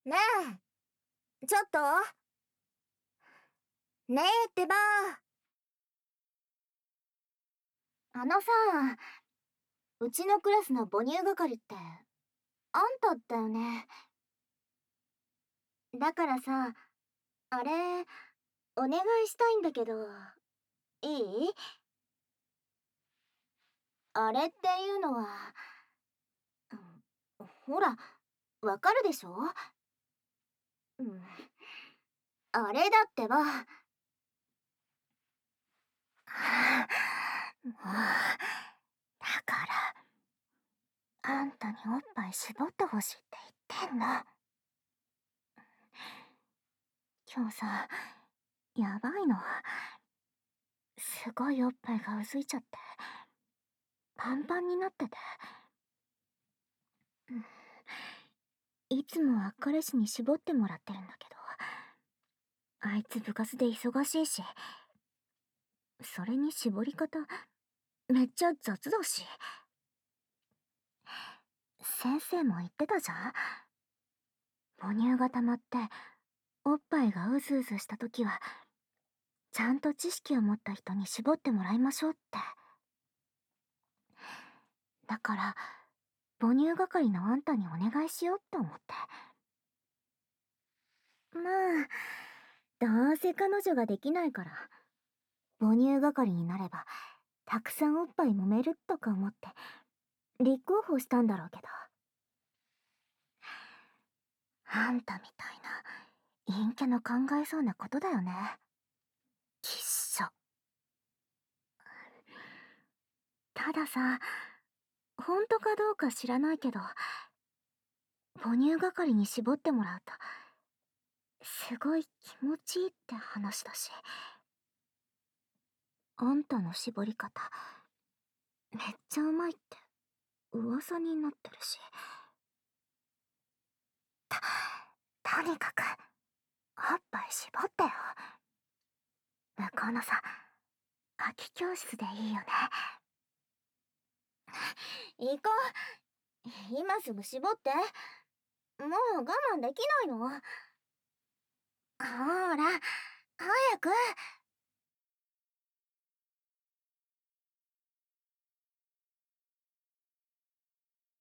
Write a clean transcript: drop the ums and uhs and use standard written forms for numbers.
ねえ、ちょっと。ねえってば。うちのクラスの母乳係って、あんただよね。だからさ、あれ、お願いしたいんだけど、いい？あれっていうのは、ほら、わかるでしょ？うん。あれだってば。もう、だから、あんたにおっぱい絞ってほしいって言ってんの。今日さ、やばいの。すごいおっぱいがうずいちゃって、パンパンになってて。いつもは彼氏に絞ってもらってるんだけど、あいつ部活で忙しいし、それに絞り方、めっちゃ雑だし。先生も言ってたじゃん。母乳が溜まって、おっぱいがうずうずした時は、ちゃんと知識を持った人に絞ってもらいましょうって。だから、母乳係のあんたにお願いしようって思って。まあ、どうせ彼女ができないから、母乳係になれば、たくさんおっぱい揉めるとか思って、立候補したんだろうけど。あんたみたいな、陰キャの考えそうなことだよね。きっしょ。たださ、本当かどうか知らないけど、母乳係に絞ってもらうと、すごい気持ちいいって話だし。あんたの絞り方、めっちゃうまいって噂になってるし。とにかく、おっぱい絞ってよ。向こうのさ、空き教室でいいよね。行こう。今すぐ絞って。もう我慢できないの。ほら、早く。